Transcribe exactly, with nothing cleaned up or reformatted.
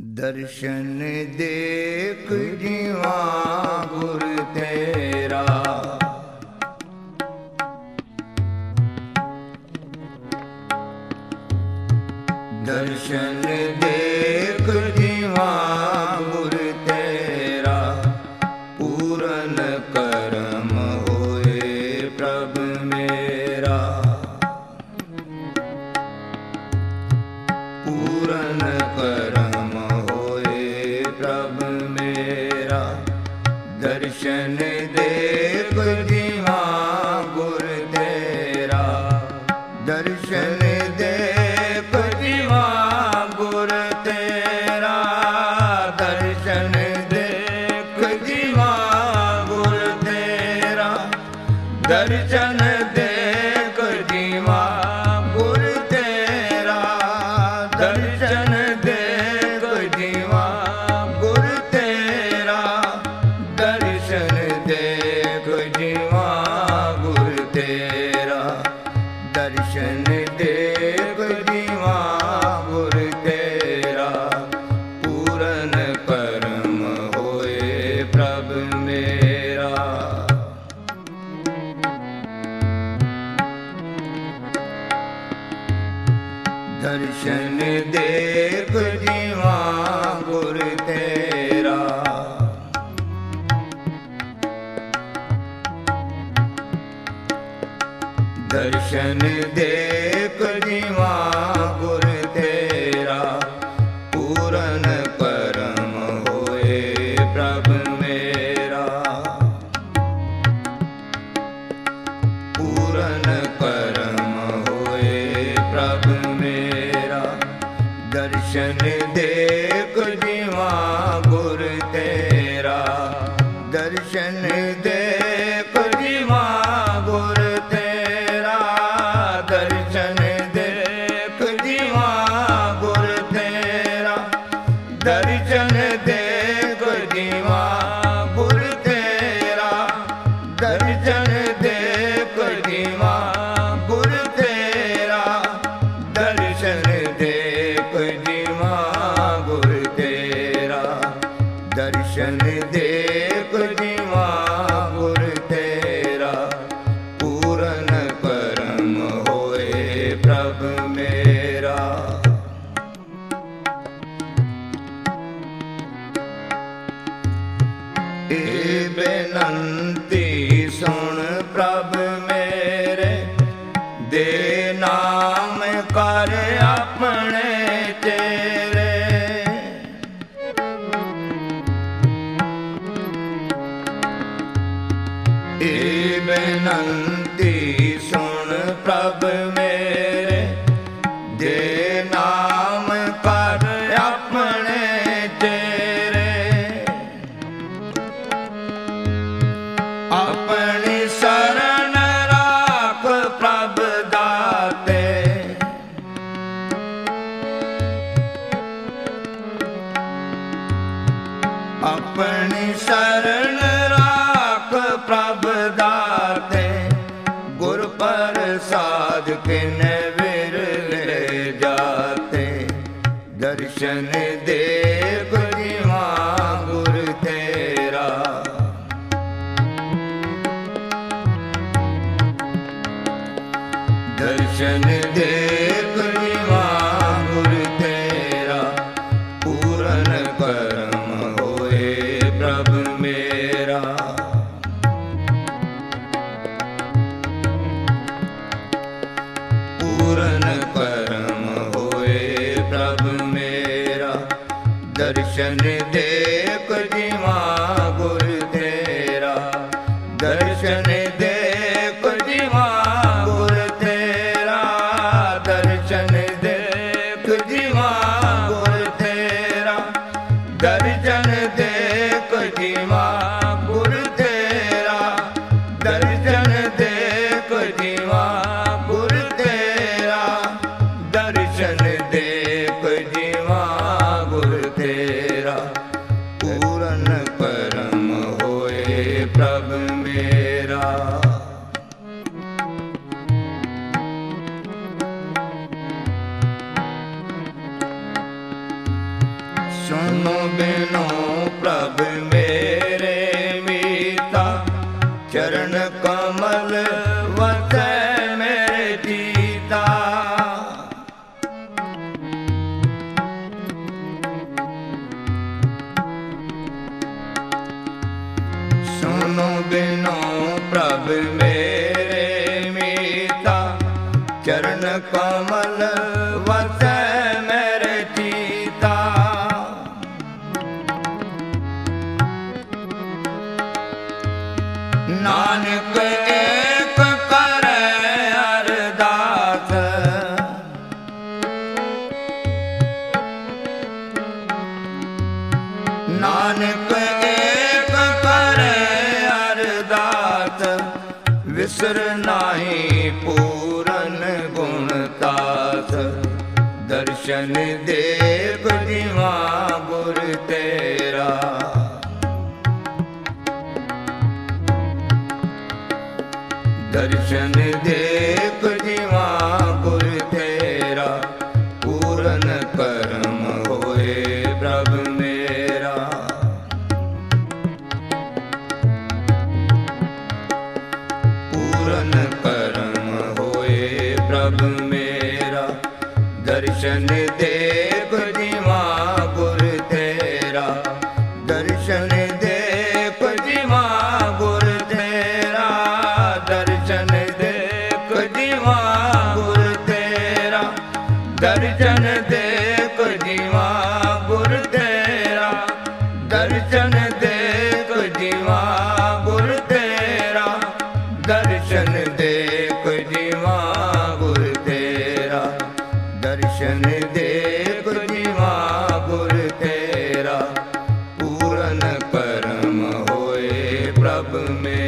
ਦਰਸ਼ਨ ਦੇਖ ਜੀਵਾ ਗੁਰ ਤੇਰਾ। ਦਰਸ਼ਨ ਦੇਖ ਜੀਵਾ ਗੁਰ ਤੇਰਾ, ਪੂਰਨ ਕਰਮ ਹੋਏ ਪ੍ਰਭ ਮੇਰਾ। ਪੂਰਨ ਕਰਮ ਹੋਏ ਪ੍ਰਭ ਮੇਰਾ, ਦਰਸ਼ਨ ਦੇਖ ਜੀਵਾ ਗੁਰ ਤੇਰਾ। ਦਰਸ਼ਨ ਦੇਖ ਜੀਵਾ ਗੁਰ ਤੇਰਾ, ਦਰਸ਼ਨ ਦੇਖ ਜੀਵਾ ਗੁਰ ਤੇਰਾ। ਦਰਸ਼ਨ ਦੇਖ ਜੀਵਾ ਗੁਰ ਤੇਰਾ, ਦਰਸ਼ਨ ਦੇਖ ਜੀਵਾ ਗੁਰ ਤੇਰਾ। ਦਰਸ਼ਨ ਦੇਖ ਜੀਵਾ ਗੁਰ ਤੇਰਾ, ਦਰਸ਼ਨ ਦੇਖ ਜੀਵਾ ਗੁਰ ਤੇਰਾ। ਪੂਰਨ ਕਰਮ ਹੋਏ ਪ੍ਰਭ ਮੇਰਾ। ਦਰਸ਼ਨ ਦੇਖ ਜੀਵਾ ਗੁਰ ਤੇਰਾ। ਦਰਸ਼ਨ ਦੇਖ ਜੀਵਾ ਗੁਰ ਤੇਰਾ, ਪੂਰਨ ਕਰਮ ਹੋਏ ਪ੍ਰਭ ਮੇਰਾ। ਪੂਰਨ ਕਰਮ ਹੋਏ ਪ੍ਰਭ ਮੇਰਾ। ਦਰਸ਼ਨ ਦੇਖ ਜੀਵਾ ਗੁਰ ਤੇਰਾ। ਦਰਸ਼ਨ ਦੇਖ ਜੀਵਾ ਗੁਰ ਤੇਰਾ। ਦਰਸ਼ਨ ਦੇਖ ਜੀਵਾ ਗੁਰ ਤੇਰਾ। ਦਰਸ਼ਨ ਦੇਖ ਜੀਵਾ ਗੁਰ ਤੇਰਾ। ਦਰਸ਼ਨ ਦੇਖ ਜੀਵਾ ਗੁਰ ਤੇਰਾ। ਦਰਸ਼ਨ ਦੇਖ ਜੀਵਾ ਗੁਰ ਤੇਰਾ। ਦਰਸ਼ਨ ਦੇਖ ਜੀਵਾ ਗੁਰ ਤੇਰਾ। ਪੂਰਨ ਕਰਮ ਹੋਏ ਪ੍ਰਭ ਮੇਰਾ। ਏ ਬੇਨੰਤੀ ਸੁਣ ਪ੍ਰਭ ਮੇਰੇ, ਦੇ ਨਾਮ ਕਰ ਆਪਣੇ ਤੇਰੇ। ਏ ਬੇਨੰਤੀ ਸੁਣ ਪ੍ਰਭ ਮੇਰੇ, ਦੇ ਨਾਮ ਕਰ ਆਪਣੇ ਤੇਰੇ। ਆਪਣੀ ਸ਼ਰਨ ਰਾਖ ਪ੍ਰਭ ਦਾਤੇ। ਆਪਣੀ ਸ਼ਰਨ ਰਾਖ ਪ੍ਰਭ ਦਾਤੇ। ਗੁਰ ਪ੍ਰਸਾਦ ਕਿਨੇ ਵਿਰਲੇ ਜਾਤੇ। ਦਰਸ਼ਨ ਦੇਖ ਜੀਵਾ ਗੁਰ ਤੇਰਾ। ਦਰਸ਼ਨ ਦੇਖ ਜੀਵਾ ਗੁਰ ਤੇਰਾ। ਪੂਰਨ ਕਰਮ ਹੋਏ ਪ੍ਰਭ ਮੇਰਾ। ਪੂਰਨ ਕਰਮ ਹੋਏ ਪ੍ਰਭ ਮੇਰਾ। ਦਰਸ਼ਨ ਦੇਖ ਜੀਵਾ ਗੁਰ ਤੇਰਾ। ਦਰਸ਼ਨ ਦੇਖ ਜੀਵਾ ਗੁਰ ਤੇਰਾ। ਦਰਸ਼ਨ ਦੇਖ ਜੀਵਾ ਗੁਰ ਤੇਰਾ। ਦਰਸ਼ਨ ਦੇਖ ਜੀਵਾ ਗੁਰ ਤੇਰਾ। ਦਰਸ਼ਨ ਦੇਖ ਜੀਵਾ ਗੁਰ ਤੇਰਾ। ਦਰਸ਼ਨ ਦੇਖ ਜੀਵਾ ਗੁਰ ਤੇਰਾ। ਪੂਰਨ ਕਰਮ ਹੋਏ ਪ੍ਰਭ ਮੇਰਾ। ਸੁਨੋ ਬਿਨੋ ਪ੍ਰਭ ਮੇਰੇ ਮੀਤਾ, ਚਰਨ ਕਮਲ ਵਸੈ ਮੇਰੇ ਜੀਤਾ। ਸੁਨੋ ਬਿਨੋ ਪ੍ਰਭ ਮੇਰੇ ਮੀਤਾ, ਚਰਨ ਕਮਲ ਵਸੈ ਮੇਰੇ ਜੀਤਾ। ਨਾਨਕ ਏਕ ਕਰੈ ਅਰਦਾਸ, ਨਾਨਕ ਏਕ ਕਰੈ ਅਰਦਾਸ, ਵਿਸਰ ਨਾਹੀ ਪੂਰਨ ਗੁਣ ਤਾਸ। ਦਰਸ਼ਨ ਦੇਖ ਜਿਵਾ ਗੁਰ ਤੇਰਾ, ਦਰਸ਼ਨ ਦੇਖ ਜਿਵਾ ਗੁਰ ਤੇਰਾ। ਪੂਰਨ ਕਰਮ ਹੋਏ ਪ੍ਰਭ ਮੇਰਾ, ਪੂਰਨ ਕਰਮ ਹੋਏ ਪ੍ਰਭ ਮੇਰਾ। ਦਰਸ਼ਨ ਦੇਖ ਜਿਵਾ ਗੁਰ ਤੇਰਾ, ਦਰਸ਼ਨ ਦੇਖ ਜਿਵਾ ਗੁਰ ਤੇਰਾ। ਦਰਸ਼ਨ ਦੇਖ ਜਿਵਾ ਗੁਰ ਤੇਰਾ, ਦਰਸ਼ਨ ਦੇਖ ਜਿਵਾ ਗੁਰ ਤੇਰਾ। ਦਰਸ਼ਨ ਦੇਖ ਜਿਵਾ ਗੁਰ ਤੇਰਾ, ਦਰਸ਼ਨ ਦੇਖ ਜਿਵਾ ਗੁਰ ਤੇਰਾ। ਦਰਸ਼ਨ ਦੇਖ ਜਿਵਾ ਗੁਰ ਤੇਰਾ। ਪੂਰਨ ਕਰਮ ਹੋਏ ਪ੍ਰਭ ਮੇਰਾ।